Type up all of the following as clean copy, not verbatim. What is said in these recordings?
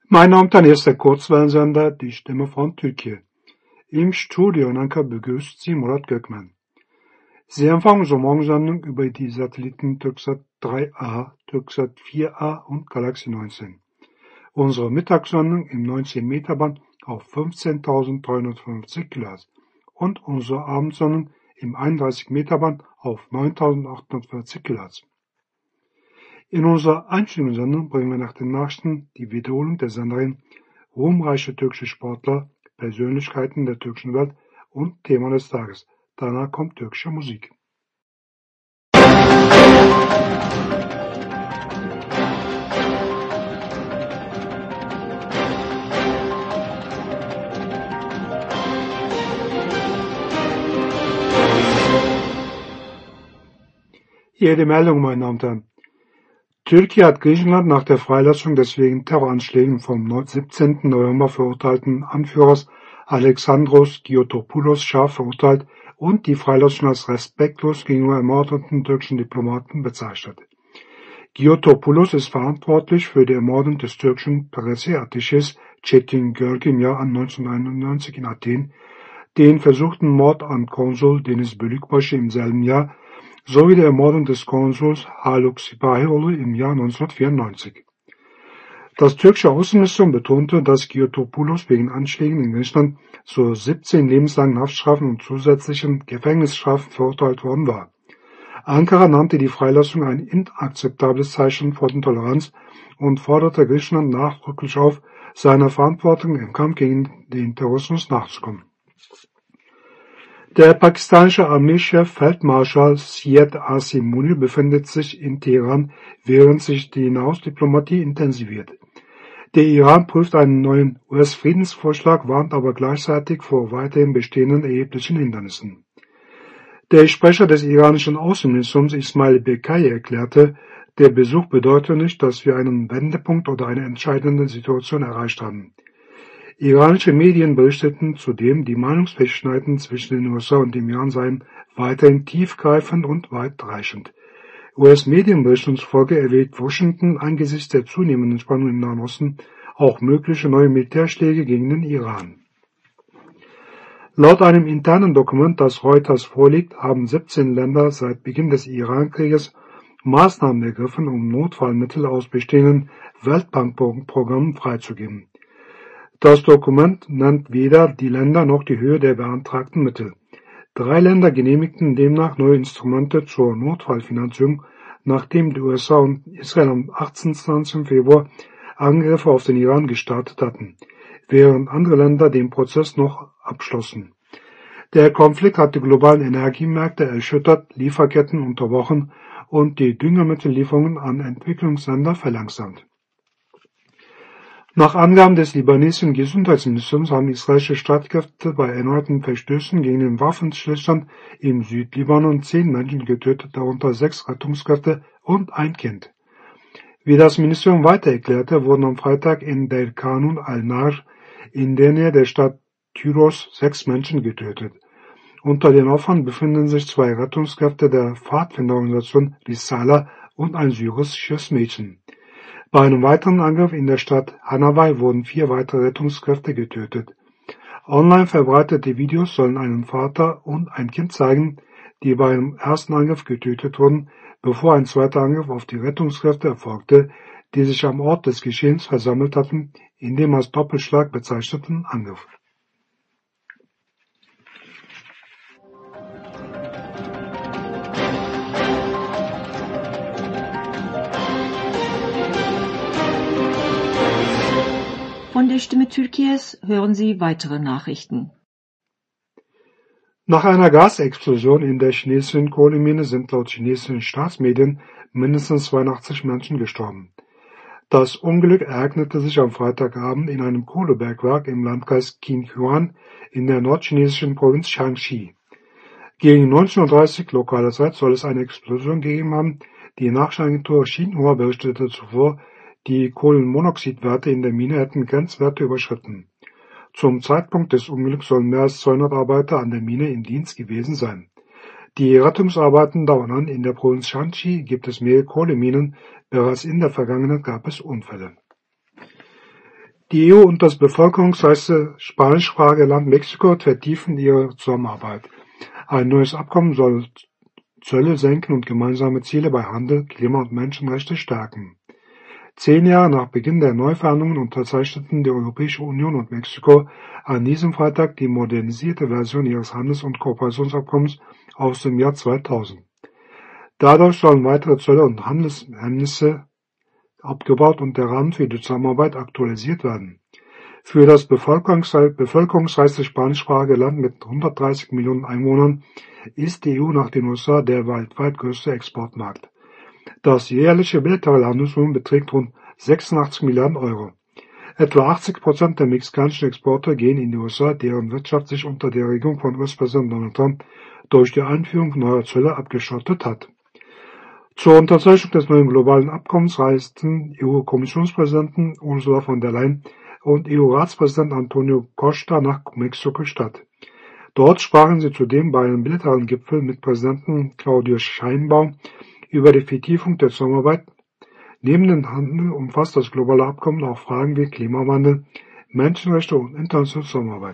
Mein Name ist der Kurzwellensender Die Stimme von Türkei. Im Studio in Ankara begrüßt Sie Murat Gökmen. Sie empfangen unsere Morgensendung über die Satelliten Türksat 3A, Türksat 4A und Galaxy 19. Unsere Mittagssendung im 19-Meter-Band auf 15.350 kHz und unsere Abendsendung im 31-Meter-Band auf 9.840 kHz. In unserer Einstiegssendung bringen wir nach den Nachrichten die Wiederholung der Senderin ruhmreiche türkische Sportler, Persönlichkeiten der türkischen Welt und Thema des Tages. Danach kommt türkische Musik. Hier die Meldung, meine Damen und Herren. Türkei hat Griechenland nach der Freilassung des wegen Terroranschlägen vom 17. November verurteilten Anführers Alexandros Giotopoulos scharf verurteilt und die Freilassung als respektlos gegenüber ermordeten türkischen Diplomaten bezeichnet. Giotopoulos ist verantwortlich für die Ermordung des türkischen Presse-Attachés Çetin Görgü im Jahr 1991 in Athen, den versuchten Mord an Konsul Deniz Bölükbaşı im selben Jahr sowie der Ermordung des Konsuls Haluk Sipahioğlu im Jahr 1994. Das türkische Außenministerium betonte, dass Giotopoulos wegen Anschlägen in Griechenland zu 17 lebenslangen Haftstrafen und zusätzlichen Gefängnisstrafen verurteilt worden war. Ankara nannte die Freilassung ein inakzeptables Zeichen von Toleranz und forderte Griechenland nachdrücklich auf, seiner Verantwortung im Kampf gegen den Terrorismus nachzukommen. Der pakistanische Armeechef Feldmarschall Syed Asim Munir befindet sich in Teheran, während sich die Nahostdiplomatie intensiviert. Der Iran prüft einen neuen US-Friedensvorschlag, warnt aber gleichzeitig vor weiterhin bestehenden erheblichen Hindernissen. Der Sprecher des iranischen Außenministeriums Ismail Bekai erklärte, der Besuch bedeutet nicht, dass wir einen Wendepunkt oder eine entscheidende Situation erreicht haben. Iranische Medien berichteten zudem, die Meinungsverschiedenheiten zwischen den USA und dem Iran seien weiterhin tiefgreifend und weitreichend. US-Medienberichten zufolge erwägt Washington angesichts der zunehmenden Spannung im Nahen Osten auch mögliche neue Militärschläge gegen den Iran. Laut einem internen Dokument, das Reuters vorliegt, haben 17 Länder seit Beginn des Iran-Krieges Maßnahmen ergriffen, um Notfallmittel aus bestehenden Weltbankprogrammen freizugeben. Das Dokument nennt weder die Länder noch die Höhe der beantragten Mittel. 3 Länder genehmigten demnach neue Instrumente zur Notfallfinanzierung, nachdem die USA und Israel am 18. Februar Angriffe auf den Iran gestartet hatten, während andere Länder den Prozess noch abschlossen. Der Konflikt hat die globalen Energiemärkte erschüttert, Lieferketten unterbrochen und die Düngemittellieferungen an Entwicklungsländer verlangsamt. Nach Angaben des libanesischen Gesundheitsministeriums haben israelische Streitkräfte bei erneuten Verstößen gegen den Waffenstillstand im Südlibanon 10 Menschen getötet, darunter 6 Rettungskräfte und ein Kind. Wie das Ministerium weiter erklärte, wurden am Freitag in Deir Kanun al-Nar in der Nähe der Stadt Tyros 6 Menschen getötet. Unter den Opfern befinden sich 2 Rettungskräfte der Pfadfinderorganisation Risala und ein syrisches Mädchen. Bei einem weiteren Angriff in der Stadt Hanaway wurden 4 weitere Rettungskräfte getötet. Online verbreitete Videos sollen einen Vater und ein Kind zeigen, die bei einem ersten Angriff getötet wurden, bevor ein zweiter Angriff auf die Rettungskräfte erfolgte, die sich am Ort des Geschehens versammelt hatten, in dem als Doppelschlag bezeichneten Angriff. Von der Stimme Türkies hören Sie weitere Nachrichten. Nach einer Gasexplosion in der chinesischen Kohlemine sind laut chinesischen Staatsmedien mindestens 82 Menschen gestorben. Das Unglück ereignete sich am Freitagabend in einem Kohlebergwerk im Landkreis Qinhuan in der nordchinesischen Provinz Shaanxi. Gegen 19:30 Uhr lokaler Zeit soll es eine Explosion gegeben haben. Die Nachrichtenagentur Xinhua berichtete zuvor, die Kohlenmonoxidwerte in der Mine hätten Grenzwerte überschritten. Zum Zeitpunkt des Unglücks sollen mehr als 200 Arbeiter an der Mine im Dienst gewesen sein. Die Rettungsarbeiten dauern an. In der Provinz Shaanxi gibt es mehrere Kohleminen. Bereits in der Vergangenheit gab es Unfälle. Die EU und das bevölkerungsreichste spanischsprachige Land Mexiko vertiefen ihre Zusammenarbeit. Ein neues Abkommen soll Zölle senken und gemeinsame Ziele bei Handel, Klima und Menschenrechte stärken. 10 Jahre nach Beginn der Neuverhandlungen unterzeichneten die Europäische Union und Mexiko an diesem Freitag die modernisierte Version ihres Handels- und Kooperationsabkommens aus dem Jahr 2000. Dadurch sollen weitere Zölle und Handelshemmnisse abgebaut und der Rahmen für die Zusammenarbeit aktualisiert werden. Für das bevölkerungsreichste spanischsprachige Land mit 130 Millionen Einwohnern ist die EU nach den USA der weltweit größte Exportmarkt. Das jährliche bilaterale Handelsvolumen beträgt rund 86 Milliarden Euro. Etwa 80% der mexikanischen Exporte gehen in die USA, deren Wirtschaft sich unter der Regierung von US-Präsident Donald Trump durch die Einführung neuer Zölle abgeschottet hat. Zur Unterzeichnung des neuen globalen Abkommens reisten EU-Kommissionspräsidenten Ursula von der Leyen und EU-Ratspräsident Antonio Costa nach Mexiko-Stadt. Dort sprachen sie zudem bei einem bilateralen Gipfel mit Präsidenten Claudia Sheinbaum über die Vertiefung der Zusammenarbeit. Neben dem Handel umfasst das globale Abkommen auch Fragen wie Klimawandel, Menschenrechte und internationale Zusammenarbeit.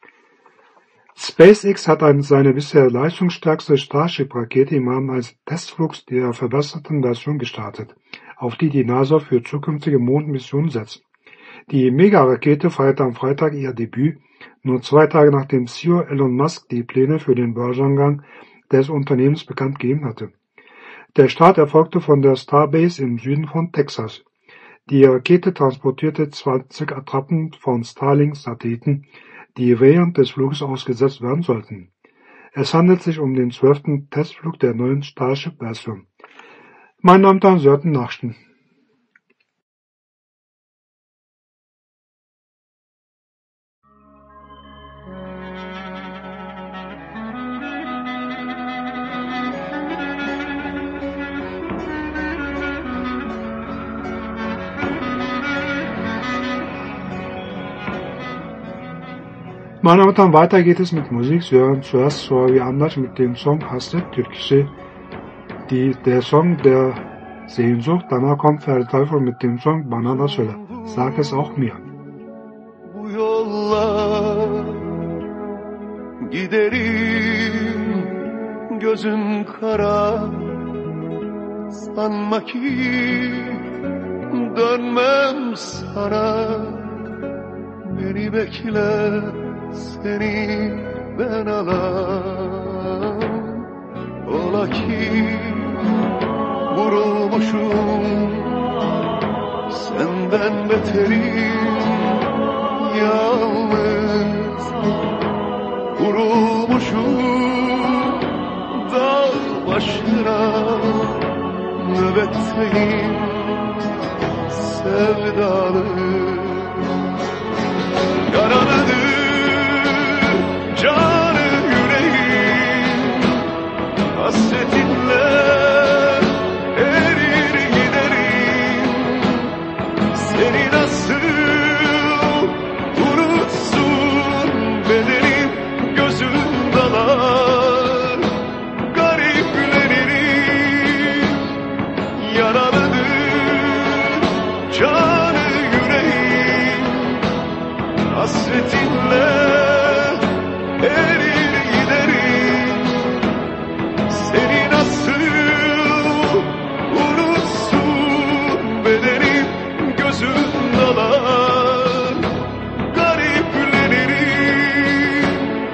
SpaceX hat seine bisher leistungsstärkste Starship-Rakete im Rahmen eines Testflugs der verbesserten Version gestartet, auf die NASA für zukünftige Mondmissionen setzt. Die Mega-Rakete feierte am Freitag ihr Debüt, nur 2 Tage nachdem CEO Elon Musk die Pläne für den Börsengang des Unternehmens bekannt gegeben hatte. Der Start erfolgte von der Starbase im Süden von Texas. Die Rakete transportierte 20 Attrappen von Starlink-Satelliten, die während des Fluges ausgesetzt werden sollten. Es handelt sich um den 12. Testflug der neuen Starship-Version. Meine Damen und Herren, Sie hörten Nachrichten. Meine Damen und Herren, weiter geht es mit Musik. Sie hören zuerst Sorry Anders mit dem Song Hasret Türkische, der Song der Sehnsucht. Danach kommt Ferdi Tayfur mit dem Song Bana da Söyle. Sag es auch mir. Bu yollar giderim gözüm kara, sanma ki dönmem sana, beni bekle seni ben alam. Ola ki vurulmuşum senden beterim, yalnız vurulmuşum dağ başına, nöbetteyim sevdalı. Yaralıdır canı yüreğim, hasretinle erir giderim. Seni nasıl unutsun bedenim, gözüm dalar gariplenirim. Yaralıdır canı yüreğim, hasretinle erir giderim. Seni nasıl unutsun bedenim, gözüm dalar gariplenirim.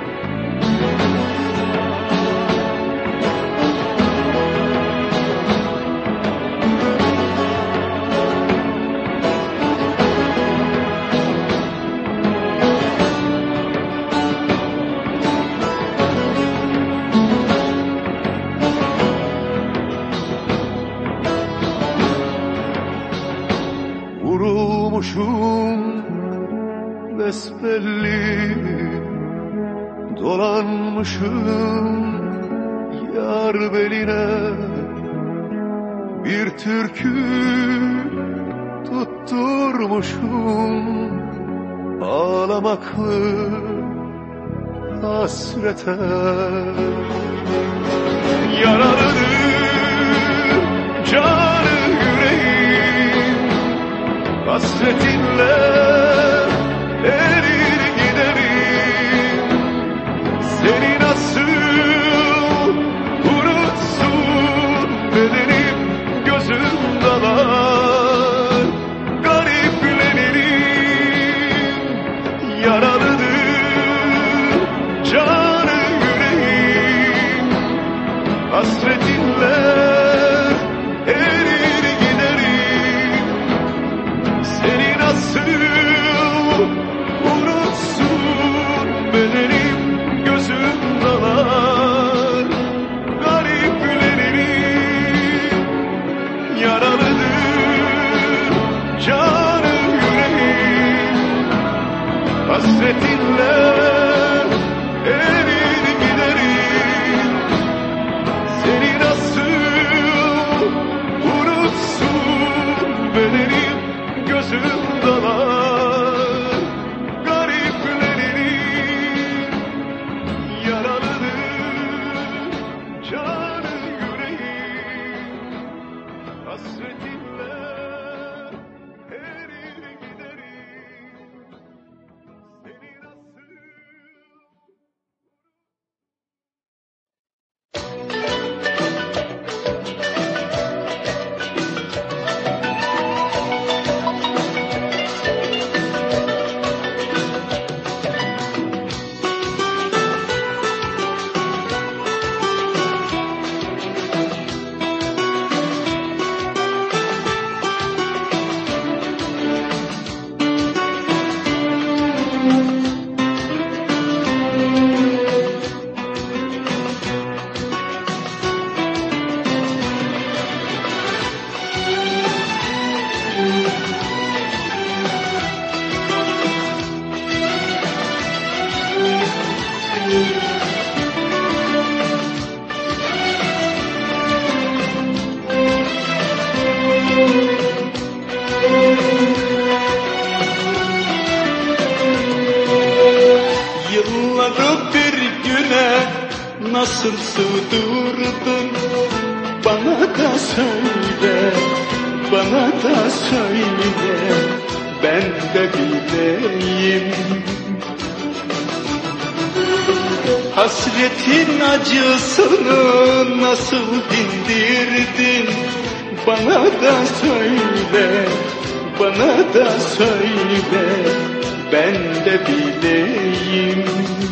Vurulmuşum besbelli, dolanmışım yar beline, bir türkü tutturmuşum ağlamaklı hasrete. Yaralıdır canı yüreğim, hasretinle Hasretinle erir giderim. Seni nasıl unutsun bedenim, gözüm dalar gariplerinin yaralıdır canı yüreğim. Hasretinle erir giderim. Seni nasıl Yılları bir güne nasıl sığdırdın? Bana da söyle, bana da söyle, ben de bileyim. Hasretin acısını nasıl dindirdin? Bana da söyle, bana da söyle, ben de bileyim.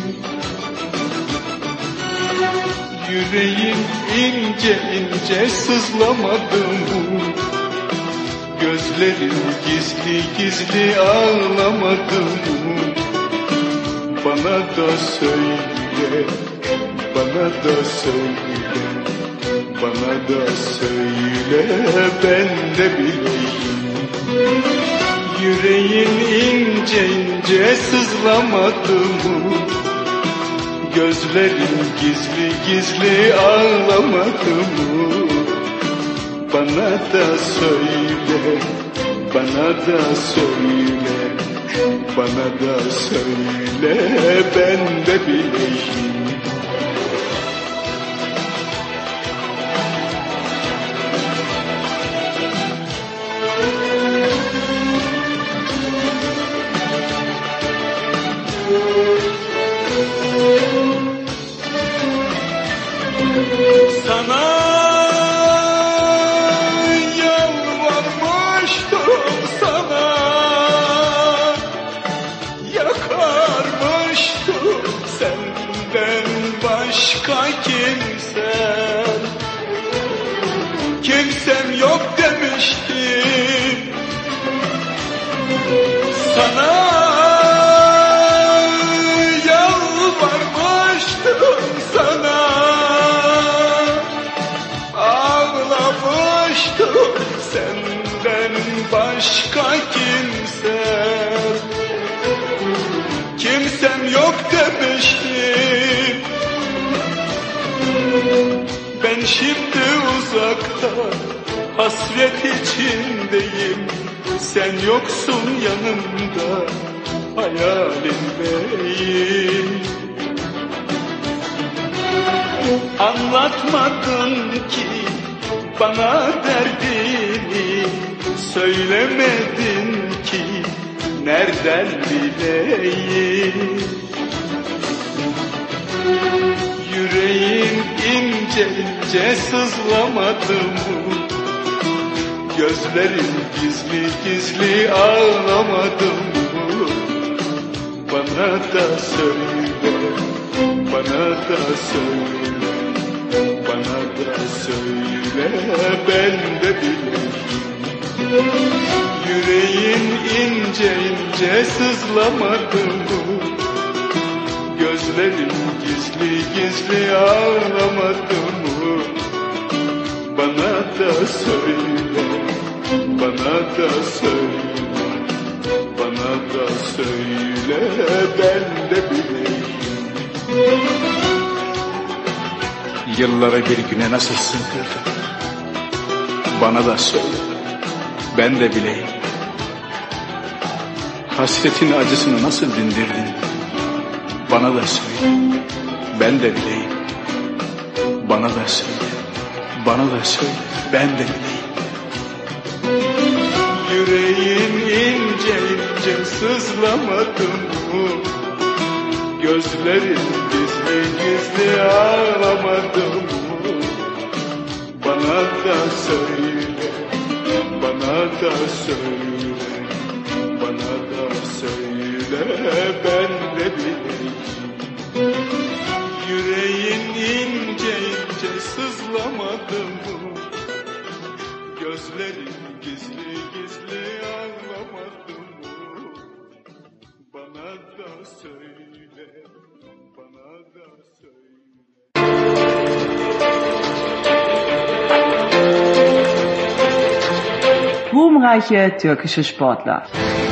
Yüreğim ince ince sızlamadı mı? Gözlerim gizli gizli ağlamadı mı? Bana da söyle, bana da söyle, bana da söyle, ben de bileyim. Yüreğin ince ince sızlamadı mı? Gözlerim gizli gizli ağlamadı mı? Bana da söyle, bana da söyle, bana da söyle, ben de bileyim. Sana yalvarmıştım, sana yakarmıştım, senden başka kimsem yok demiştim. Sana yalvarmıştım, sana ağlamıştım, senden başka kimsem yok demiştim. Ben şimdi uzakta hasret içindeyim, sen yoksun yanımda hayalimdeyim. Anlatmadın ki bana derdini, söylemedin ki nereden bileyim. Yüreğim ince ince sızlamadı mı? Gözlerim gizli gizli ağlamadı mı? Bana da söyle, bana da söyle, bana da söyle, ben de bileyim. Yüreğin ince ince sızlamadı mı? Gözlerim gizli gizli ağlamadı mı? Bana da söyle, bana da söyle, bana da söyle, söyle ben de bileyim. Yıllara bir güne nasıl sığdırdın? Bana da söyle, ben de bileyim. Hasretin acısını nasıl dindirdin? Bana da söyle, ben de bileyim. Bana da söyle, bana da söyle, ben de bileyim. Yüreğin ince ince sızlamadı mı? Gözlerin gizli gizli ağlamadı mı? Bana da söyle, bana da söyle, bana da söyle, ben de bileyim. Yüreğin ince ince sızlamadı mı? Gözlerin gizli gizli ağlamadı mı? Bana da söyle, bana da söyle. Ruhmreiche türkische Sportler.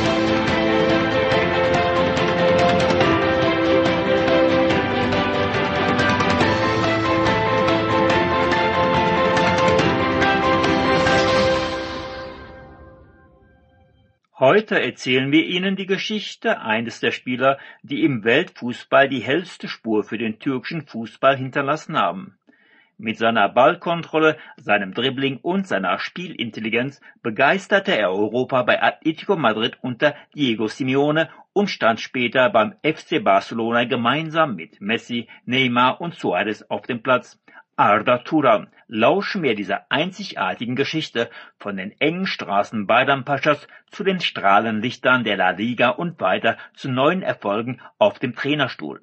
Heute erzählen wir Ihnen die Geschichte eines der Spieler, die im Weltfußball die hellste Spur für den türkischen Fußball hinterlassen haben. Mit seiner Ballkontrolle, seinem Dribbling und seiner Spielintelligenz begeisterte er Europa bei Atletico Madrid unter Diego Simeone und stand später beim FC Barcelona gemeinsam mit Messi, Neymar und Suarez auf dem Platz. Arda Turan, lauschen wir dieser einzigartigen Geschichte von den engen Straßen Bayrampaşas zu den Strahlenlichtern der La Liga und weiter zu neuen Erfolgen auf dem Trainerstuhl.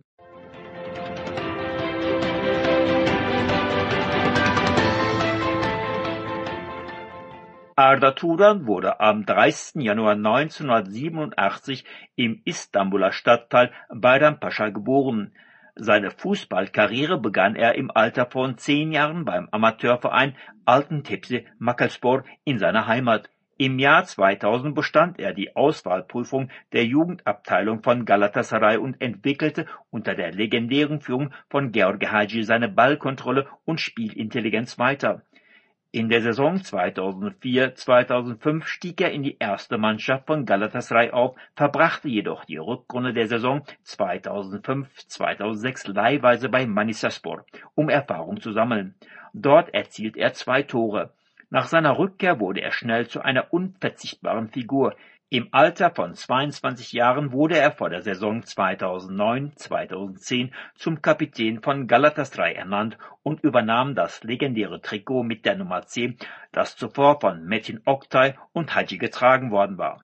Arda Turan wurde am 30. Januar 1987 im Istanbuler Stadtteil Bayrampaşa geboren. Seine Fußballkarriere begann er im Alter von 10 Jahren beim Amateurverein Altıntepsi Macaspor in seiner Heimat. Im Jahr 2000 bestand er die Auswahlprüfung der Jugendabteilung von Galatasaray und entwickelte unter der legendären Führung von George Hagi seine Ballkontrolle und Spielintelligenz weiter. In der Saison 2004/2005 stieg er in die erste Mannschaft von Galatasaray auf, verbrachte jedoch die Rückrunde der Saison 2005/2006 leihweise bei Manisaspor, um Erfahrung zu sammeln. Dort erzielt er 2 Tore. Nach seiner Rückkehr wurde er schnell zu einer unverzichtbaren Figur. Im Alter von 22 Jahren wurde er vor der Saison 2009/2010 zum Kapitän von Galatasaray ernannt und übernahm das legendäre Trikot mit der Nummer 10, das zuvor von Metin Oktay und Hagi getragen worden war.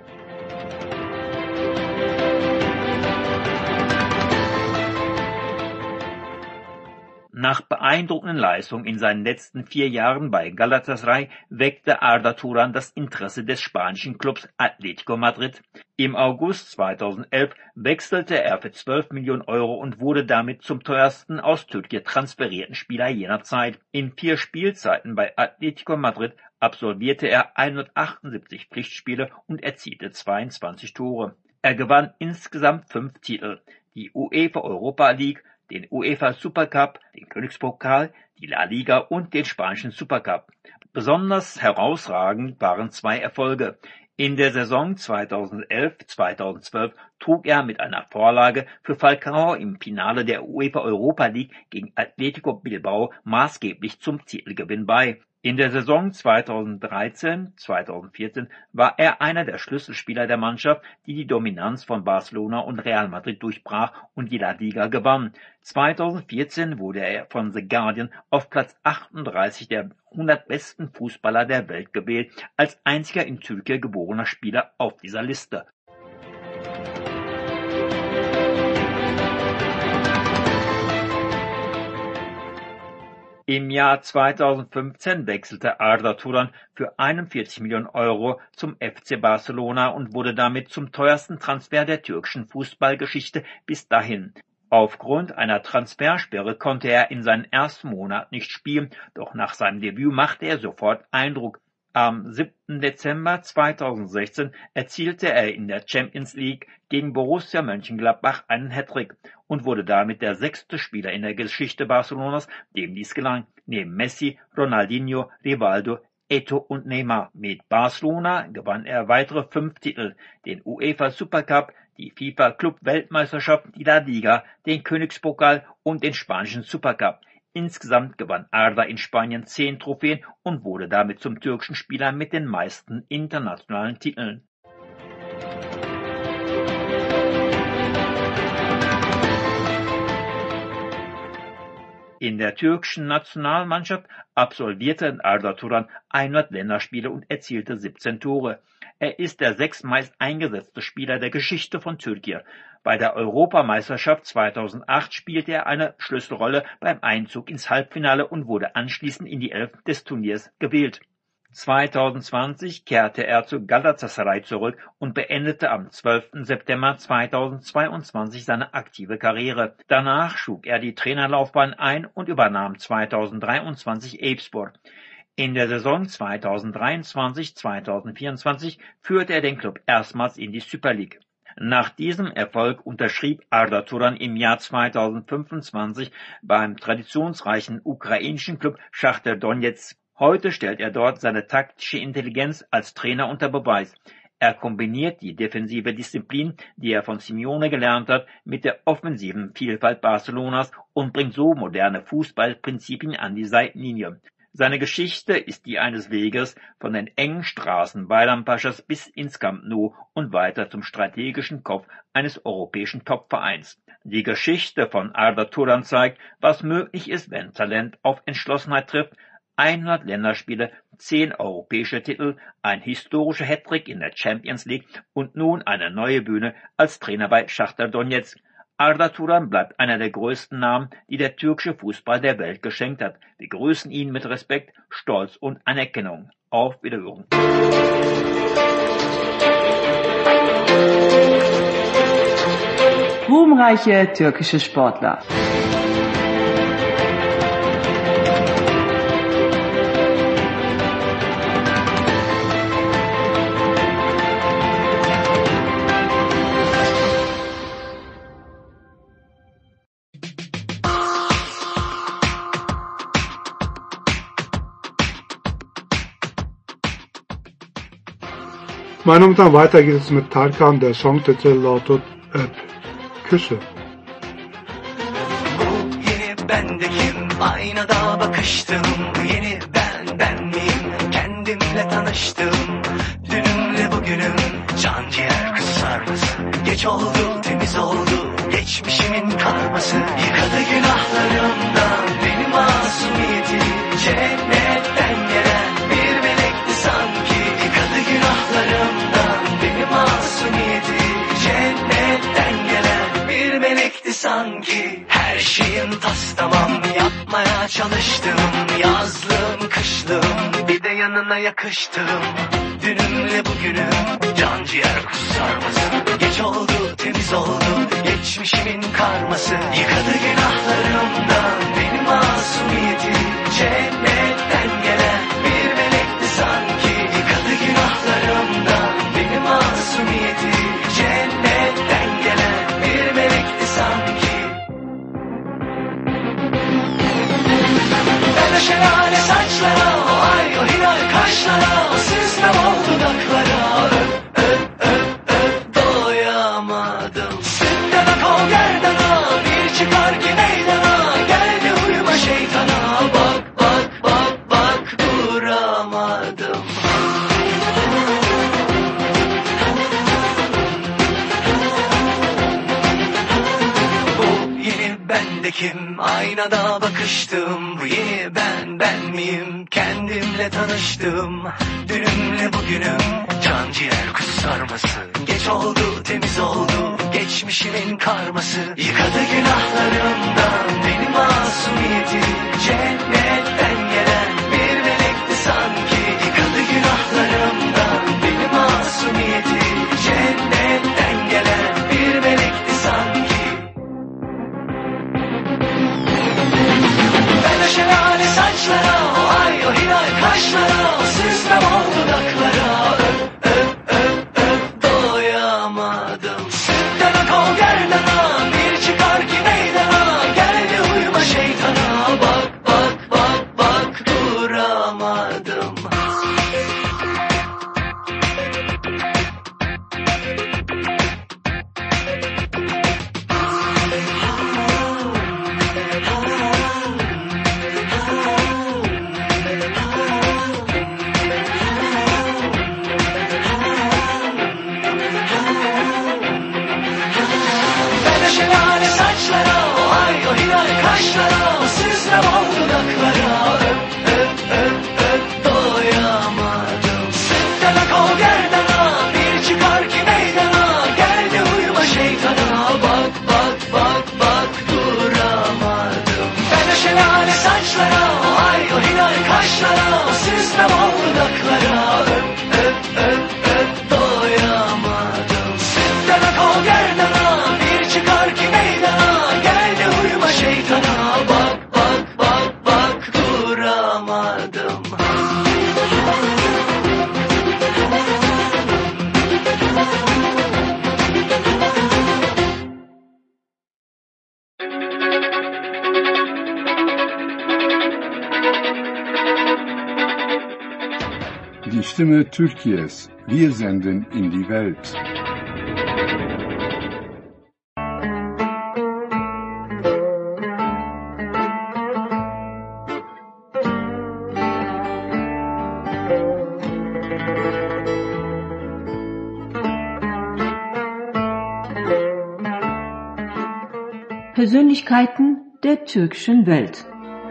Nach beeindruckenden Leistungen in seinen letzten 4 Jahren bei Galatasaray weckte Arda Turan das Interesse des spanischen Clubs Atletico Madrid. Im August 2011 wechselte er für 12 Millionen Euro und wurde damit zum teuersten aus Türkei transferierten Spieler jener Zeit. In 4 Spielzeiten bei Atletico Madrid absolvierte er 178 Pflichtspiele und erzielte 22 Tore. Er gewann insgesamt 5 Titel: die UEFA Europa League, den UEFA Supercup, den Königspokal, die La Liga und den spanischen Supercup. Besonders herausragend waren 2 Erfolge. In der Saison 2011/2012 trug er mit einer Vorlage für Falcao im Finale der UEFA Europa League gegen Atletico Bilbao maßgeblich zum Titelgewinn bei. In der Saison 2013/2014 war er einer der Schlüsselspieler der Mannschaft, die die Dominanz von Barcelona und Real Madrid durchbrach und die La Liga gewann. 2014 wurde er von The Guardian auf Platz 38 der 100 besten Fußballer der Welt gewählt, als einziger in Türkei geborener Spieler auf dieser Liste. Im Jahr 2015 wechselte Arda Turan für 41 Millionen Euro zum FC Barcelona und wurde damit zum teuersten Transfer der türkischen Fußballgeschichte bis dahin. Aufgrund einer Transfersperre konnte er in seinen ersten Monaten nicht spielen, doch nach seinem Debüt machte er sofort Eindruck. Am 7. Dezember 2016 erzielte er in der Champions League gegen Borussia Mönchengladbach einen Hattrick und wurde damit der 6. Spieler in der Geschichte Barcelonas, dem dies gelang, neben Messi, Ronaldinho, Rivaldo, Eto'o und Neymar. Mit Barcelona gewann er weitere 5 Titel, den UEFA Supercup, die FIFA Club Weltmeisterschaft, die La Liga, den Königspokal und den spanischen Supercup. Insgesamt gewann Arda in Spanien 10 Trophäen und wurde damit zum türkischen Spieler mit den meisten internationalen Titeln. In der türkischen Nationalmannschaft absolvierte Arda Turan 100 Länderspiele und erzielte 17 Tore. Er ist der 6. meist eingesetzte Spieler der Geschichte von Türkei. Bei der Europameisterschaft 2008 spielte er eine Schlüsselrolle beim Einzug ins Halbfinale und wurde anschließend in die Elf des Turniers gewählt. 2020 kehrte er zu Galatasaray zurück und beendete am 12. September 2022 seine aktive Karriere. Danach schlug er die Trainerlaufbahn ein und übernahm 2023 Eyüpspor. In der Saison 2023/2024 führte er den Klub erstmals in die Super League. Nach diesem Erfolg unterschrieb Arda Turan im Jahr 2025 beim traditionsreichen ukrainischen Klub Schachtar Donezk. Heute stellt er dort seine taktische Intelligenz als Trainer unter Beweis. Er kombiniert die defensive Disziplin, die er von Simeone gelernt hat, mit der offensiven Vielfalt Barcelonas und bringt so moderne Fußballprinzipien an die Seitenlinie. Seine Geschichte ist die eines Weges von den engen Straßen Bayrampaşas bis ins Camp Nou und weiter zum strategischen Kopf eines europäischen Topvereins. Die Geschichte von Arda Turan zeigt, was möglich ist, wenn Talent auf Entschlossenheit trifft. 100 Länderspiele, 10 europäische Titel, ein historischer Hattrick in der Champions League und nun eine neue Bühne als Trainer bei Schachtar Donezk. Arda Turan bleibt einer der größten Namen, die der türkische Fußball der Welt geschenkt hat. Wir grüßen ihn mit Respekt, Stolz und Anerkennung. Auf Wiederhören. Ruhmreiche türkische Sportler. Meine Damen und Herren, weiter geht es mit Tarkan, der Songtitel lautet Öp, Küsse. Bu yeni bendeyim, aynada bakıştım. Yeni ben miyim? Kendimle tanıştım. Dünümle bugünüm, can ciğer kızar mısın? Geç oldu, temiz oldu, geçmişimin karması. Yıkadı günahlarımdan beni masumiyetim. Cennetten gelen bir melekti sanki. Yıkadı günahlarımdan beni masumiyetim. Cennetten gelen bir melekti sanki. Her şeyim tas tamam, yapmaya çalıştım. Yazlığım, kışlığım, bir de yanına yakıştım. Dünümle bugünüm, can ciğer kusarmasın. Geç oldu, temiz oldu, geçmişimin karması. Yıkadı günahlarımdan beni masumiyetim. Cennetten gelen bir melekti sanki. Yıkadı günahlarımdan beni masumiyetim. Cennetten gelen bir melekti sanki. Ben o şelale saçlara, o ay o hilal kaşlara, o süslem o dudaklara öp doyamadım. Üstünde bak o gerdana, bir çıkar ki meydana, geldi uyuma şeytana. Bak duramadım. Bu yeni bendekim, aynada bakıştım. Bu yeni ben miyim? Kendimle tanıştım. Dünümle bugünüm, can ciğer kusarması. Geç oldu, temiz oldu, geçmişimin karması. Yıkadı günahlarımdan beni masumiyetim. Cennetten gelen bir melekti sanki. Yıkadı günahlarımdan beni masumiyetim. Cennetten gelen bir melekti sanki. Ben o şelale saçlara, o ay o hilal kaşlara, o süslem o Sırtına kol gerdana bir çıkar ki meydana. Geldi uyuma şeytana. Bak bak bak bak duramadım. Şelale saçlara, o ay o hilal kaşlara, o süzme bal dudaklara. Öp öp öp öp doyamadım. Sırtına kol gerdana bir çıkar ki meydana. Geldi uyuma şeytana. Bak bak bak bak duramadım. Ben o şelale saçlara, o ay o hilal kaşlara, o süzme bal dudaklara. Öp öp öp öp doyamadım. Sırtına kol gerdana bir çıkar ki meydana. Geldi uyuma şeytana. Bak bak bak bak duramadım. Die Stimme Türkiye's. Wir senden in die Welt. Persönlichkeiten der türkischen Welt.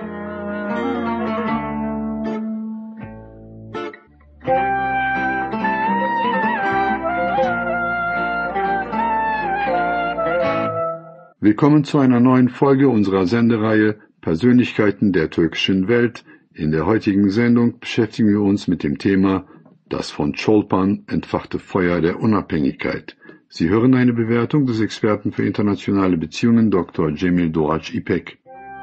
Willkommen zu einer neuen Folge unserer Sendereihe Persönlichkeiten der türkischen Welt. In der heutigen Sendung beschäftigen wir uns mit dem Thema Das von Çolpan entfachte Feuer der Unabhängigkeit. Sie hören eine Bewertung des Experten für internationale Beziehungen Dr. Cemil Doğaç İpek.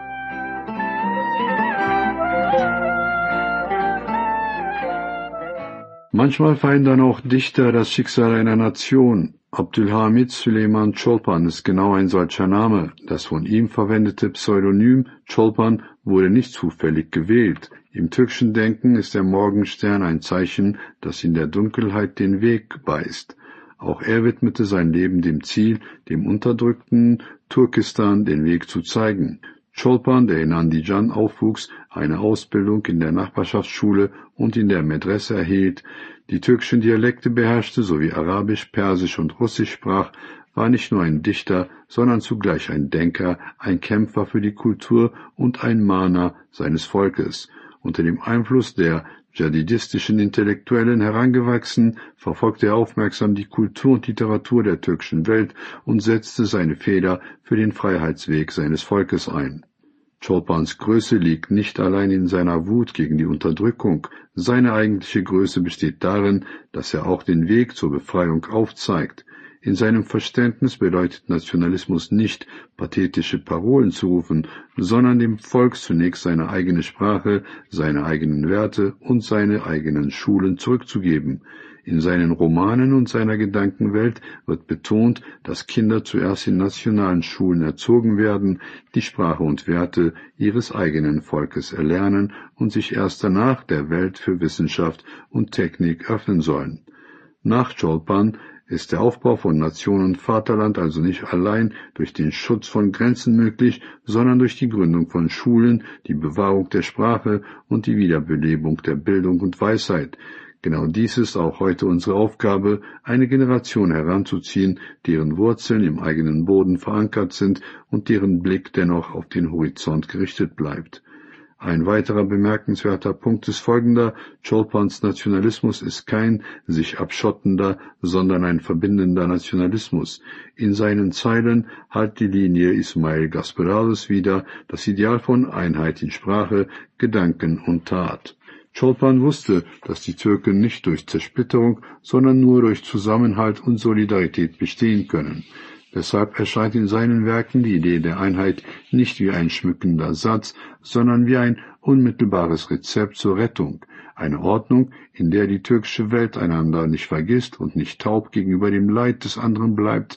Manchmal verändern auch Dichter das Schicksal einer Nation. Abdülhamid Süleyman Çolpan ist genau ein solcher Name. Das von ihm verwendete Pseudonym Çolpan wurde nicht zufällig gewählt. Im türkischen Denken ist der Morgenstern ein Zeichen, das in der Dunkelheit den Weg weist. Auch er widmete sein Leben dem Ziel, dem unterdrückten Turkestan den Weg zu zeigen. Çolpan, der in Andijan aufwuchs, eine Ausbildung in der Nachbarschaftsschule und in der Medrese erhielt, die türkischen Dialekte beherrschte sowie Arabisch, Persisch und Russisch sprach, war nicht nur ein Dichter, sondern zugleich ein Denker, ein Kämpfer für die Kultur und ein Mahner seines Volkes. Unter dem Einfluss der dschihadistischen Intellektuellen herangewachsen, verfolgte er aufmerksam die Kultur und Literatur der türkischen Welt und setzte seine Feder für den Freiheitsweg seines Volkes ein. Çolpans Größe liegt nicht allein in seiner Wut gegen die Unterdrückung. Seine eigentliche Größe besteht darin, dass er auch den Weg zur Befreiung aufzeigt. In seinem Verständnis bedeutet Nationalismus nicht, pathetische Parolen zu rufen, sondern dem Volk zunächst seine eigene Sprache, seine eigenen Werte und seine eigenen Schulen zurückzugeben. In seinen Romanen und seiner Gedankenwelt wird betont, dass Kinder zuerst in nationalen Schulen erzogen werden, die Sprache und Werte ihres eigenen Volkes erlernen und sich erst danach der Welt für Wissenschaft und Technik öffnen sollen. Nach Çolpan ist der Aufbau von Nation und Vaterland also nicht allein durch den Schutz von Grenzen möglich, sondern durch die Gründung von Schulen, die Bewahrung der Sprache und die Wiederbelebung der Bildung und Weisheit. Genau dies ist auch heute unsere Aufgabe, eine Generation heranzuziehen, deren Wurzeln im eigenen Boden verankert sind und deren Blick dennoch auf den Horizont gerichtet bleibt. Ein weiterer bemerkenswerter Punkt ist folgender: Çolpans Nationalismus ist kein sich abschottender, sondern ein verbindender Nationalismus. In seinen Zeilen halt die Linie Ismail Gasperalis wieder, das Ideal von Einheit in Sprache, Gedanken und Tat. Çolpan wusste, dass die Türken nicht durch Zersplitterung, sondern nur durch Zusammenhalt und Solidarität bestehen können. Deshalb erscheint in seinen Werken die Idee der Einheit nicht wie ein schmückender Satz, sondern wie ein unmittelbares Rezept zur Rettung, eine Ordnung, in der die türkische Welt einander nicht vergisst und nicht taub gegenüber dem Leid des anderen bleibt.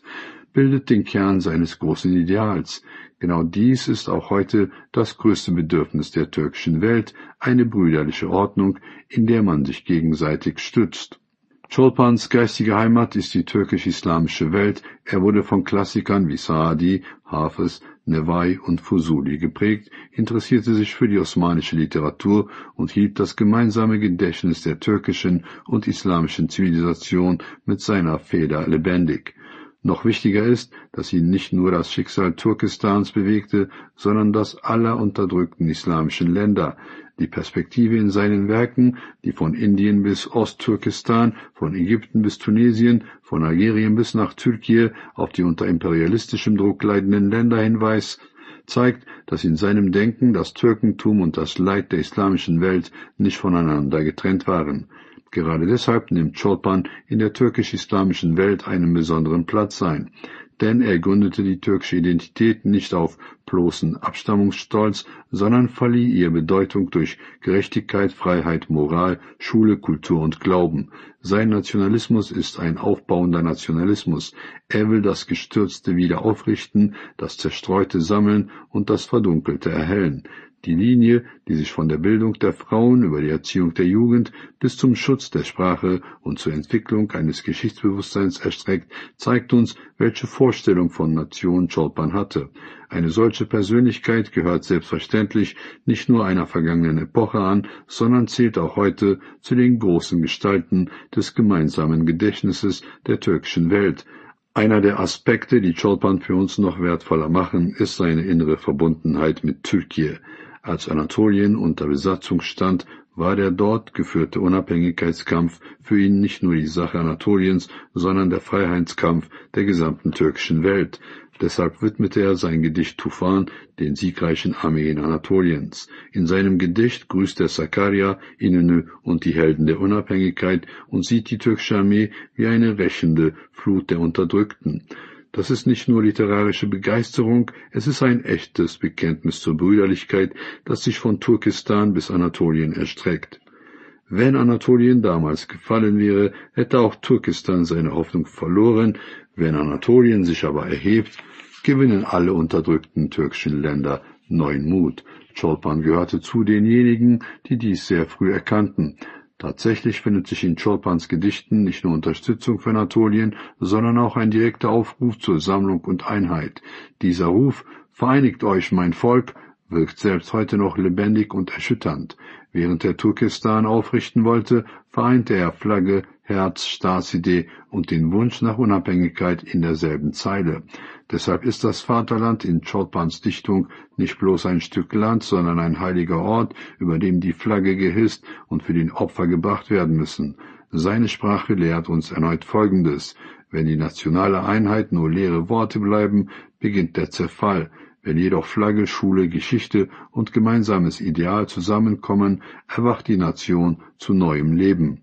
bildet den Kern seines großen Ideals. Genau dies ist auch heute das größte Bedürfnis der türkischen Welt, eine brüderliche Ordnung, in der man sich gegenseitig stützt. Çolpan's geistige Heimat ist die türkisch-islamische Welt. Er wurde von Klassikern wie Saadi, Hafez, Nevai und Fusuli geprägt, interessierte sich für die osmanische Literatur und hielt das gemeinsame Gedächtnis der türkischen und islamischen Zivilisation mit seiner Feder lebendig. Noch wichtiger ist, dass ihn nicht nur das Schicksal Turkestans bewegte, sondern das aller unterdrückten islamischen Länder. Die Perspektive in seinen Werken, die von Indien bis Osttürkestan, von Ägypten bis Tunesien, von Algerien bis nach Türkei auf die unter imperialistischem Druck leidenden Länder hinweist, zeigt, dass in seinem Denken das Türkentum und das Leid der islamischen Welt nicht voneinander getrennt waren. Gerade deshalb nimmt Çolpan in der türkisch-islamischen Welt einen besonderen Platz ein, denn er gründete die türkische Identität nicht auf bloßen Abstammungsstolz, sondern verlieh ihr Bedeutung durch Gerechtigkeit, Freiheit, Moral, Schule, Kultur und Glauben. Sein Nationalismus ist ein aufbauender Nationalismus. Er will das Gestürzte wieder aufrichten, das Zerstreute sammeln und das Verdunkelte erhellen. Die Linie, die sich von der Bildung der Frauen über die Erziehung der Jugend bis zum Schutz der Sprache und zur Entwicklung eines Geschichtsbewusstseins erstreckt, zeigt uns, welche Vorstellung von Nation Çolpan hatte. Eine solche Persönlichkeit gehört selbstverständlich nicht nur einer vergangenen Epoche an, sondern zählt auch heute zu den großen Gestalten des gemeinsamen Gedächtnisses der türkischen Welt. Einer der Aspekte, die Çolpan für uns noch wertvoller machen, ist seine innere Verbundenheit mit Türkei. Als Anatolien unter Besatzung stand, war der dort geführte Unabhängigkeitskampf für ihn nicht nur die Sache Anatoliens, sondern der Freiheitskampf der gesamten türkischen Welt. Deshalb widmete er sein Gedicht Tufan den siegreichen Armeen Anatoliens. In seinem Gedicht grüßt er Sakarya, İnönü und die Helden der Unabhängigkeit und sieht die türkische Armee wie eine rächende Flut der Unterdrückten. Das ist nicht nur literarische Begeisterung, es ist ein echtes Bekenntnis zur Brüderlichkeit, das sich von Turkestan bis Anatolien erstreckt. Wenn Anatolien damals gefallen wäre, hätte auch Turkestan seine Hoffnung verloren. Wenn Anatolien sich aber erhebt, gewinnen alle unterdrückten türkischen Länder neuen Mut. Çolpan gehörte zu denjenigen, die dies sehr früh erkannten. Tatsächlich findet sich in Çolpans Gedichten nicht nur Unterstützung für Anatolien, sondern auch ein direkter Aufruf zur Sammlung und Einheit. Dieser Ruf, vereinigt euch, mein Volk, wirkt selbst heute noch lebendig und erschütternd. Während er Turkestan aufrichten wollte, vereinte er Flagge, Herz, Staatsidee und den Wunsch nach Unabhängigkeit in derselben Zeile. Deshalb ist das Vaterland in Çolpans Dichtung nicht bloß ein Stück Land, sondern ein heiliger Ort, über dem die Flagge gehisst und für den Opfer gebracht werden müssen. Seine Sprache lehrt uns erneut Folgendes: Wenn die nationale Einheit nur leere Worte bleiben, beginnt der Zerfall. Wenn jedoch Flagge, Schule, Geschichte und gemeinsames Ideal zusammenkommen, erwacht die Nation zu neuem Leben.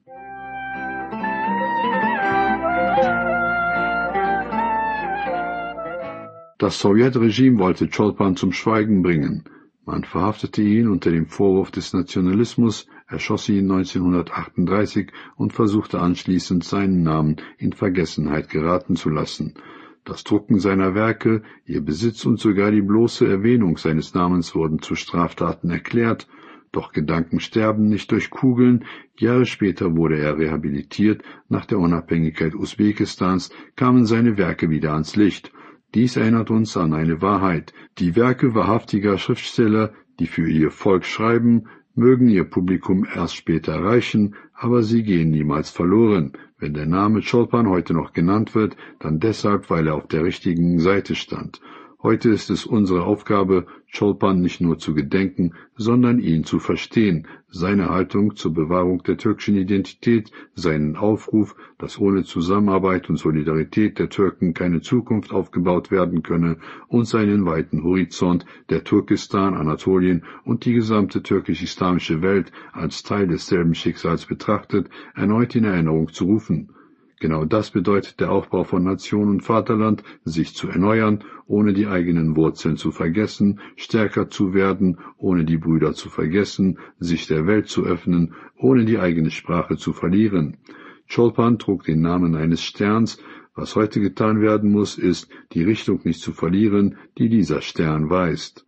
Das Sowjetregime wollte Çolpan zum Schweigen bringen. Man verhaftete ihn unter dem Vorwurf des Nationalismus, erschoss ihn 1938 und versuchte anschließend, seinen Namen in Vergessenheit geraten zu lassen. Das Drucken seiner Werke, ihr Besitz und sogar die bloße Erwähnung seines Namens wurden zu Straftaten erklärt. Doch Gedanken sterben nicht durch Kugeln. Jahre später wurde er rehabilitiert. Nach der Unabhängigkeit Usbekistans kamen seine Werke wieder ans Licht. Dies erinnert uns an eine Wahrheit. Die Werke wahrhaftiger Schriftsteller, die für ihr Volk schreiben, mögen ihr Publikum erst später erreichen, aber sie gehen niemals verloren. Wenn der Name Çolpan heute noch genannt wird, dann deshalb, weil er auf der richtigen Seite stand. Heute ist es unsere Aufgabe, Çolpan nicht nur zu gedenken, sondern ihn zu verstehen, seine Haltung zur Bewahrung der türkischen Identität, seinen Aufruf, dass ohne Zusammenarbeit und Solidarität der Türken keine Zukunft aufgebaut werden könne, und seinen weiten Horizont, der Turkestan, Anatolien und die gesamte türkisch-islamische Welt als Teil desselben Schicksals betrachtet, erneut in Erinnerung zu rufen. Genau das bedeutet der Aufbau von Nation und Vaterland, sich zu erneuern, ohne die eigenen Wurzeln zu vergessen, stärker zu werden, ohne die Brüder zu vergessen, sich der Welt zu öffnen, ohne die eigene Sprache zu verlieren. Çolpan trug den Namen eines Sterns, Was heute getan werden muss, ist, die Richtung nicht zu verlieren, die dieser Stern weist.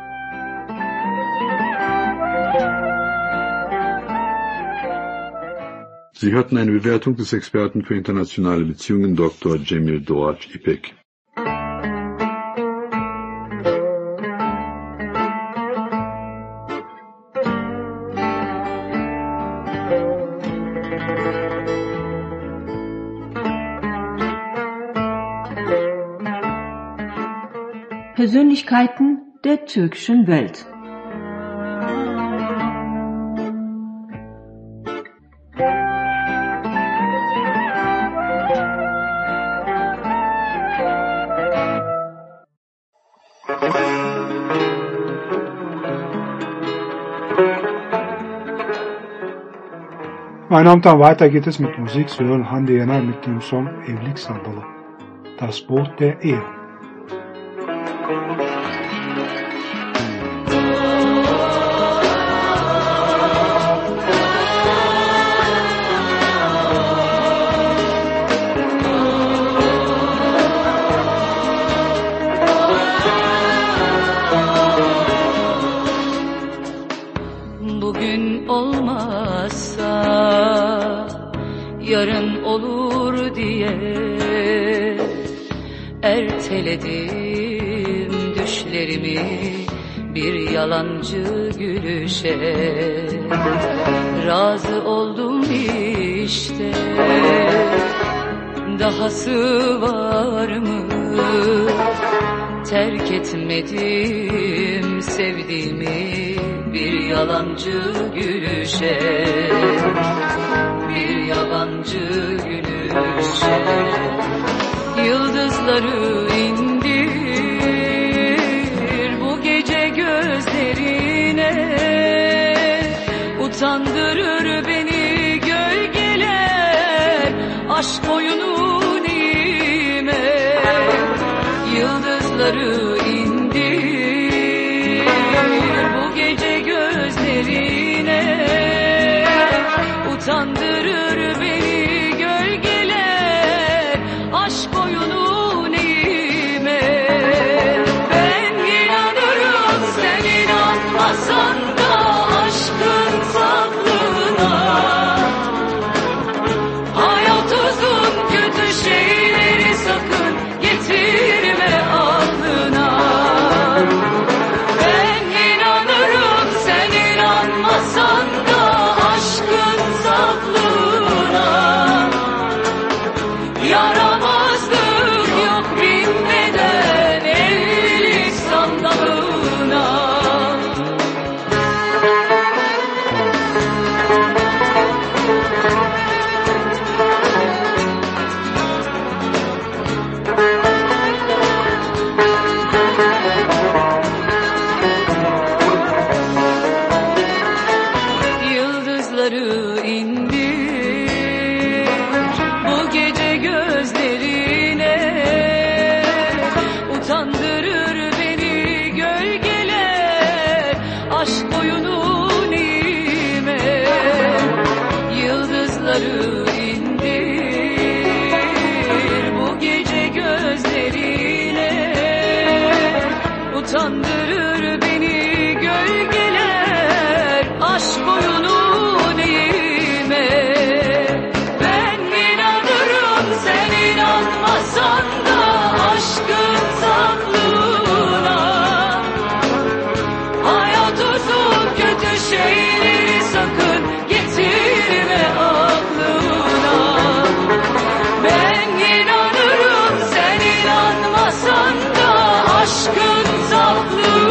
Sie hörten eine Bewertung des Experten für internationale Beziehungen Dr. Cemil Doğaç İpek. Persönlichkeiten der türkischen Welt. Meine Damen und Herren, weiter geht es mit Musik. Sie hören Hande Yener mit dem Song Evlilik Sandalı. Das Boot der Ehe. Bugün olmazsa yarın olur diye erteledim düşlerimi bir yalancı gülüşe. Razı oldum işte, dahası var mı? Terk etmedim sevdiğimi bir yalancı gülüşe, bir yabancı gülüşe. Yıldızları indir bu gece gözlerine, utandırır beni gölgeler aşk oyunu nime. Yıldızları indir bu gece gözlerine, utandırır beni gölgeler aşk oyunu neyime. Ben inanırım sen inanmasan da aşkın saflığına. Hayat uzun, kötü şeyleri sakın getirme aklına. Ben inanırım sen inanmasan da aşkın saflığına. Yaramazlık yok binmeden evlilik sandalına. Yıldızları indir bu gece gözlerine, utandırır beni gölgeler aşk oyunu nime. Yıldızları indir bu gece gözlerine, utandırır beni gölgeler aşk oyunu neyime. Ben inanırım sen inanmasan da aşkın saflığına. Hayat uzun, kötü şeyleri sakın getirme aklına. Ben inanırım sen inanmasan da aşkın saflığına.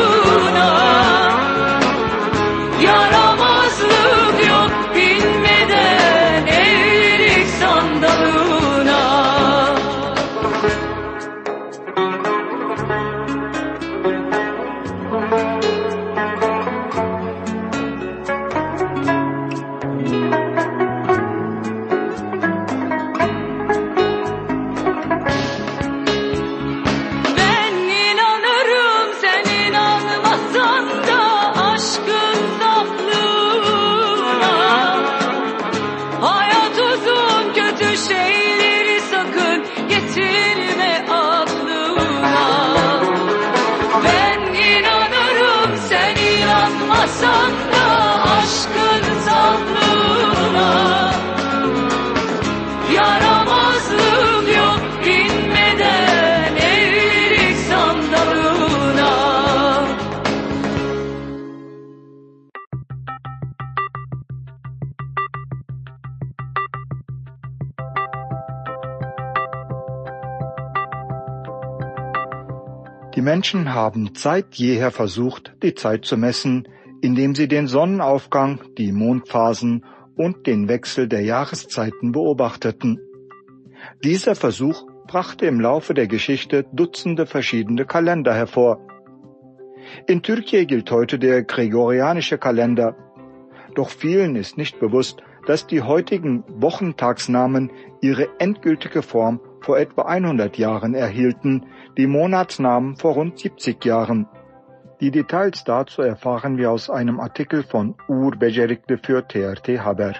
Die Menschen haben seit jeher versucht, die Zeit zu messen, indem sie den Sonnenaufgang, die Mondphasen und den Wechsel der Jahreszeiten beobachteten. Dieser Versuch brachte im Laufe der Geschichte Dutzende verschiedene Kalender hervor. In Türkei gilt heute der gregorianische Kalender. Doch vielen ist nicht bewusst, dass die heutigen Wochentagsnamen ihre endgültige Form vor etwa 100 Jahren erhielten, die Monatsnamen vor rund 70 Jahren. Die Details dazu erfahren wir aus einem Artikel von Uğur Becerikli für TRT Haber.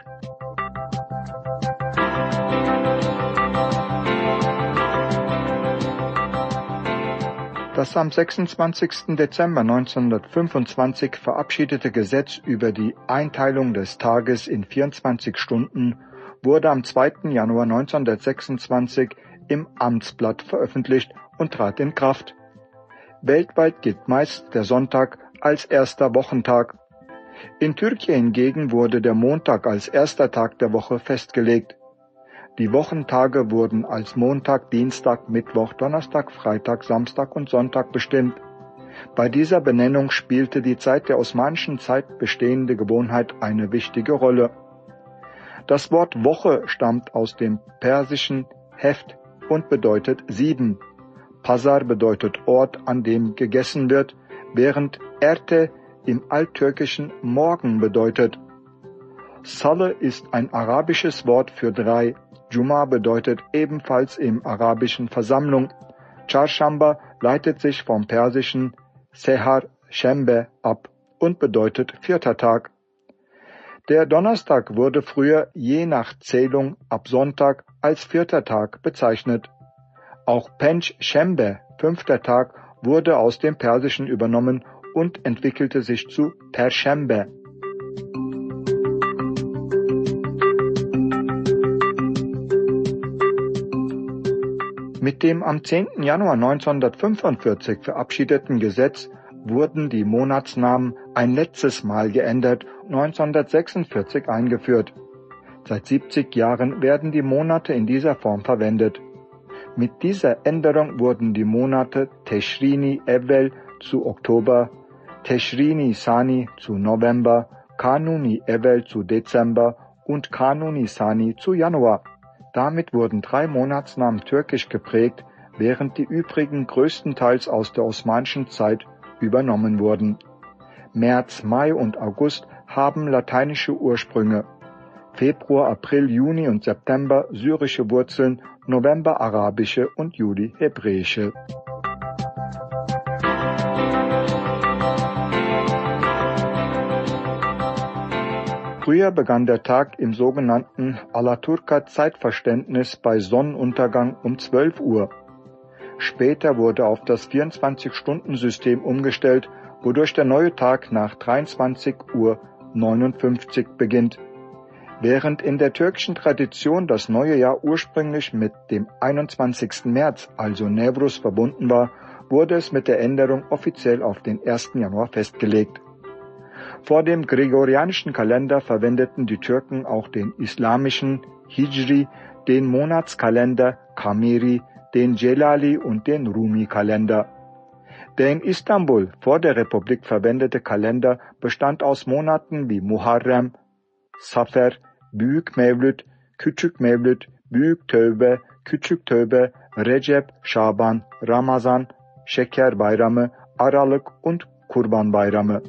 Das am 26. Dezember 1925 verabschiedete Gesetz über die Einteilung des Tages in 24 Stunden wurde am 2. Januar 1926 im Amtsblatt veröffentlicht und trat in Kraft. Weltweit gilt meist der Sonntag als erster Wochentag. In Türkei hingegen wurde der Montag als erster Tag der Woche festgelegt. Die Wochentage wurden als Montag, Dienstag, Mittwoch, Donnerstag, Freitag, Samstag und Sonntag bestimmt. Bei dieser Benennung spielte die seit der osmanischen Zeit bestehende Gewohnheit eine wichtige Rolle. Das Wort Woche stammt aus dem persischen Heft und bedeutet 7. Pazar bedeutet Ort, an dem gegessen wird, während Erte im Alttürkischen Morgen bedeutet. Salı ist ein arabisches Wort für 3. Juma bedeutet ebenfalls im Arabischen Versammlung. Çarşamba leitet sich vom persischen Sehar Şembe ab und bedeutet 4. Tag. Der Donnerstag wurde früher je nach Zählung ab Sonntag als 4. Tag bezeichnet. Auch Penç Şembe, 5. Tag, wurde aus dem Persischen übernommen und entwickelte sich zu Perşembe. Mit dem am 10. Januar 1945 verabschiedeten Gesetz wurden die Monatsnamen ein letztes Mal geändert und 1946 eingeführt. Seit 70 Jahren werden die Monate in dieser Form verwendet. Mit dieser Änderung wurden die Monate Teşrini Evvel zu Oktober, Teşrini Sani zu November, Kanuni Evvel zu Dezember und Kanuni Sani zu Januar. Damit wurden 3 Monatsnamen türkisch geprägt, während die übrigen größtenteils aus der osmanischen Zeit übernommen wurden. März, Mai und August haben lateinische Ursprünge. Februar, April, Juni und September syrische Wurzeln, November arabische und Juli hebräische. Früher begann der Tag im sogenannten Alaturka-Zeitverständnis bei Sonnenuntergang um 12 Uhr. Später wurde auf das 24-Stunden-System umgestellt, wodurch der neue Tag nach 23:59 Uhr beginnt. Während in der türkischen Tradition das neue Jahr ursprünglich mit dem 21. März, also Nevruz, verbunden war, wurde es mit der Änderung offiziell auf den 1. Januar festgelegt. Vor dem gregorianischen Kalender verwendeten die Türken auch den islamischen Hijri, den Monatskalender Kameri, den Celali und den Rumi-Kalender. Der in Istanbul vor der Republik verwendete Kalender bestand aus Monaten wie Muharrem, Safer, Büyük Mevlüt, Küçük Mevlüt, Büyük Tövbe, Küçük Tövbe, Recep, Şaban, Ramazan, Şeker Bayramı, Aralık und Kurban Bayramı.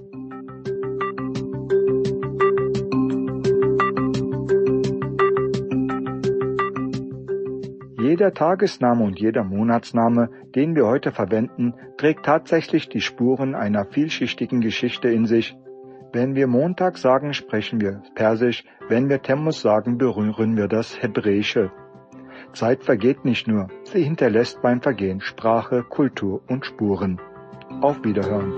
Jeder Tagesname und jeder Monatsname, den wir heute verwenden, trägt tatsächlich die Spuren einer vielschichtigen Geschichte in sich. Wenn wir Montag sagen, sprechen wir Persisch, wenn wir Temmuz sagen, berühren wir das Hebräische. Zeit vergeht nicht nur, sie hinterlässt beim Vergehen Sprache, Kultur und Spuren. Auf Wiederhören.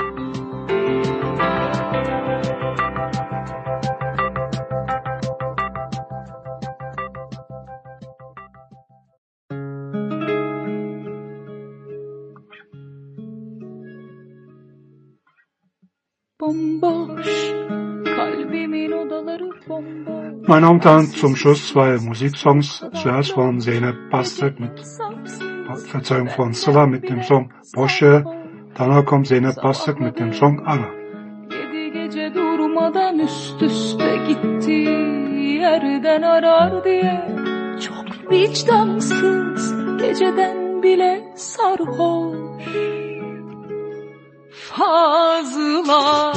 Meine Damen und Herren, zum Schluss 2 Musiksongs. Zuerst von Zeynep Bastık mit, Verzeihung, von Sıla mit dem Song Boşe Danach kommt Zeynep Bastık mit dem Song Ara. 7 gece durmadan üst üste gitti, yerden arar diye. Çok vicdansız, geceden bile sarhoş. Fazla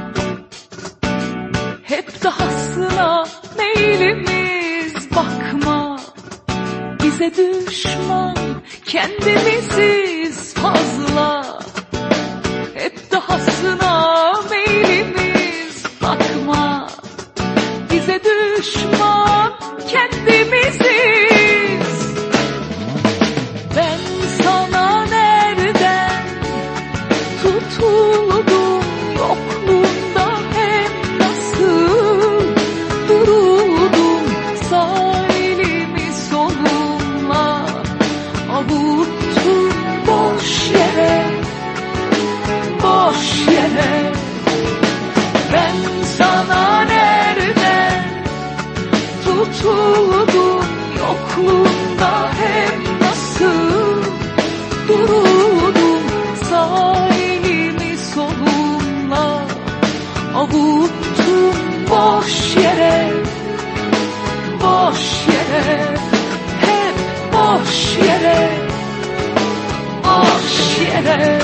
hep dahasına meylimiz, bakma bize düşman, kendimiziz fazla. Hep dahasına meylimiz, bakma bize düşman, kendimiziz. Ben sana nereden tutuldum, yokluğunda hem nasıl duruldum, sağ elimi solumla avuttum boş yere, boş yere. Ben sana nereden tutuldum, yokluğunda hem nasıl duruldum, sağ elimi solumla avuttum boş yere, boş yere, hep boş yere, boş yere.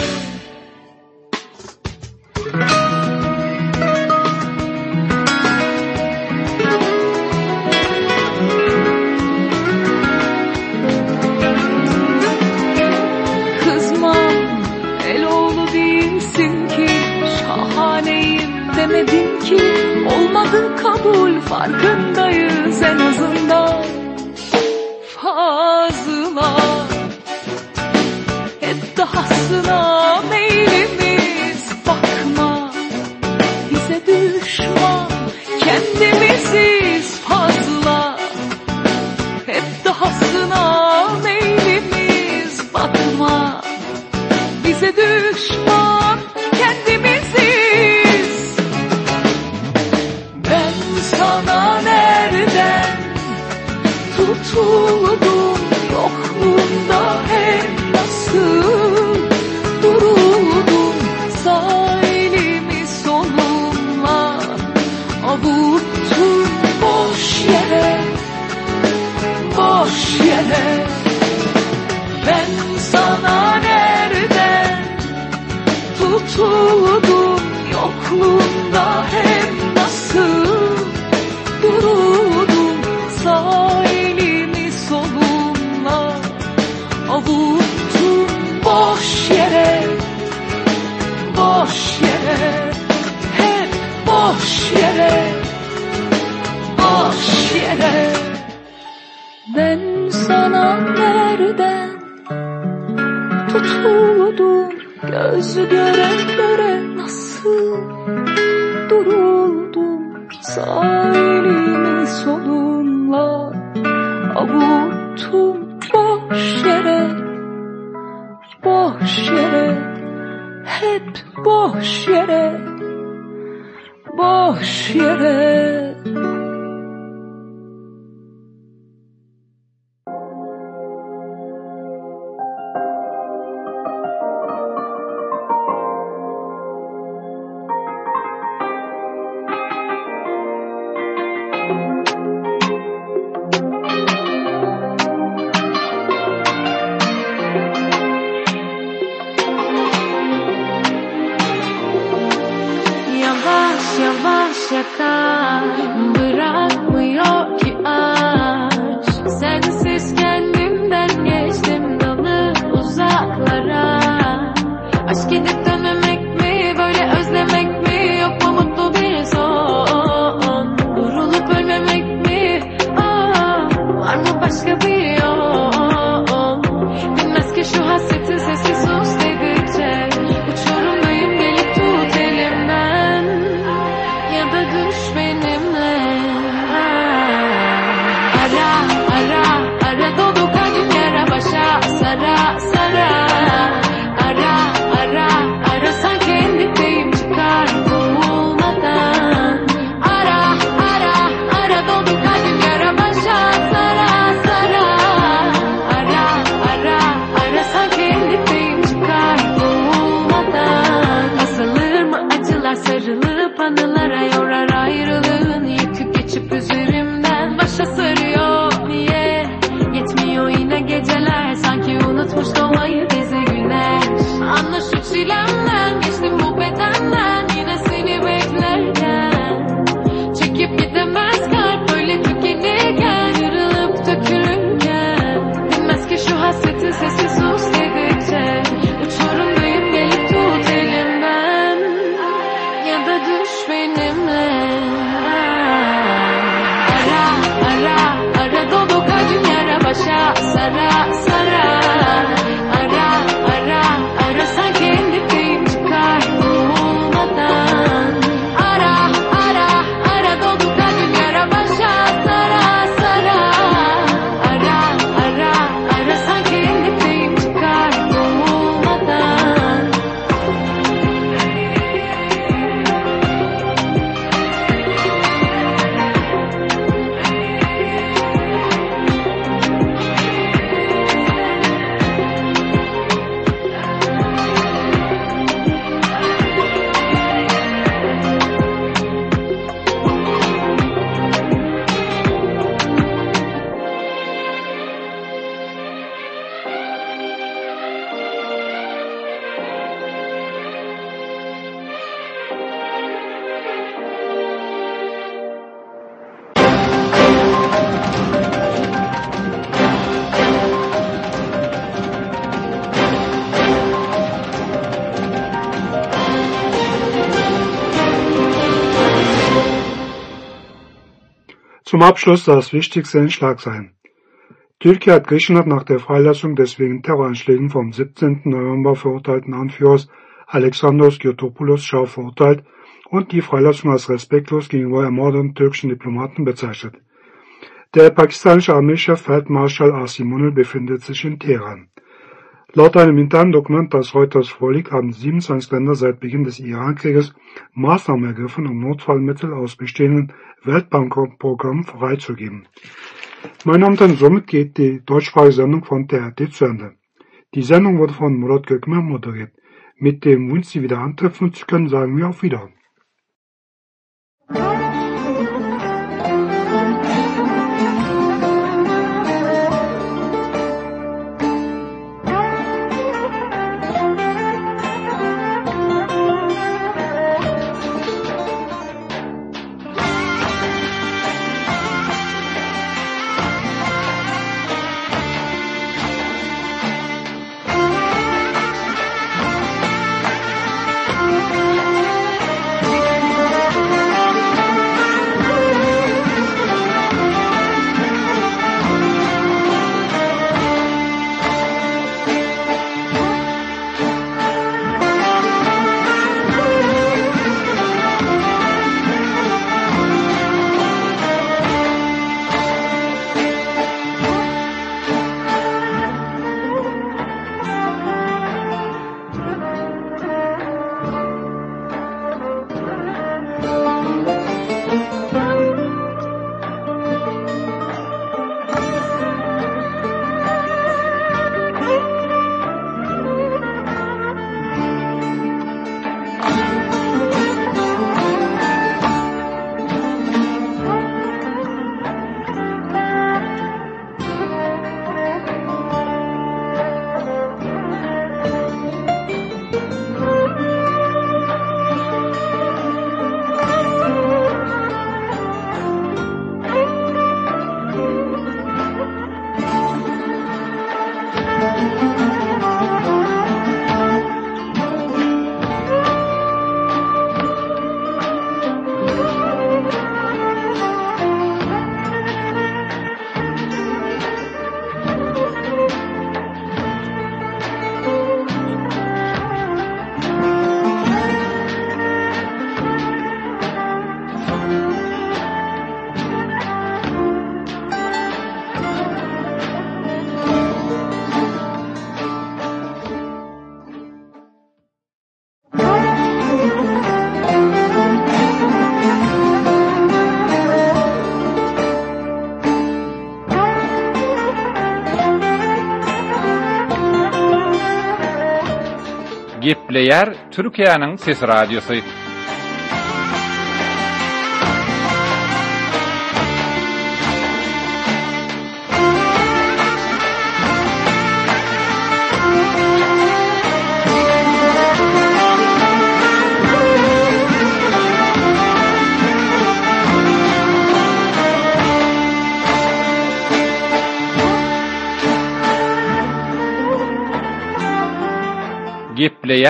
Demedim ki olmadı kabul, farkındayız en azından. Fazla hep dahasına meylimiz, bakma bize düşman, kendimiziz fazla. Hep dahasına meylimiz, bakma bize düşman, kendimiziz. Sana nereden tutuldum, yokluğunda hem nasıl duruldum, sağ elimi solumla avuttum boş yere, boş yere. Ben sana nereden tutuldum, yokluğunda hem nasıl duruldum, sağ elimi solumla avuttum boş yere, boş yere, hep boş yere, boş yere. Ben sana nereden tutuldum, gözü göre göre nasıl duruldum, sağ elimi solumla avuttum boş yere, boş yere, hep boş yere, boş yere. yakar, bırakmıyor ki aşk. Sensiz kendimden geçtim dalıp uzaklara. Aşk gidip dönmemek mi, böyle özlemek mi, yok mu mutlu bir son? Vurulup ölmemek mi, var mı başka bir yol? Bilmez ki şu hasretin sesi sus dedikçe. Uçurumdayım, gelip tut elimden, ya da düş benimle. Ara ara ara dolu kalbim yara başa sara sara. Ara ara çilemden geçtim bu bedenden yine seni beklerken çekip gidemez kalp böyle tükenirken yarılıp dökülürken bilmez ki şu hasretin sesi sus dedikçe uçurumdayım gelip tut elimden ya da düş benimle ara dolu kalbim yara başa sara sara ara sanki endipteyim çıkar bulmadan ara dolu kalbim yara başa sara sara ara sanki endipteyim çıkar bulmadan Zum Abschluss das Wichtigste in Schlagzeilen. Türkei hat Griechenland nach der Freilassung des wegen Terroranschlägen vom 17. November verurteilten Anführers Alexandros Giotopoulos scharf verurteilt und die Freilassung als respektlos gegenüber ermordeten türkischen Diplomaten bezeichnet. Der pakistanische Armeechef Feldmarschall Asim Munir befindet sich in Teheran. Laut einem internen Dokument, das Reuters vorliegt, haben 27 Länder seit Beginn des Iran-Krieges Maßnahmen ergriffen, um Notfallmittel aus bestehenden Weltbankprogrammen freizugeben. Meine Damen und Herren, somit geht die deutschsprachige Sendung von TRT zu Ende. Die Sendung wurde von Murat Gökmen moderiert. Mit dem Wunsch, Sie wieder antreffen zu können, sagen wir auf Wiedersehen. Gepleyer Türkiýanyň Ses Radiosu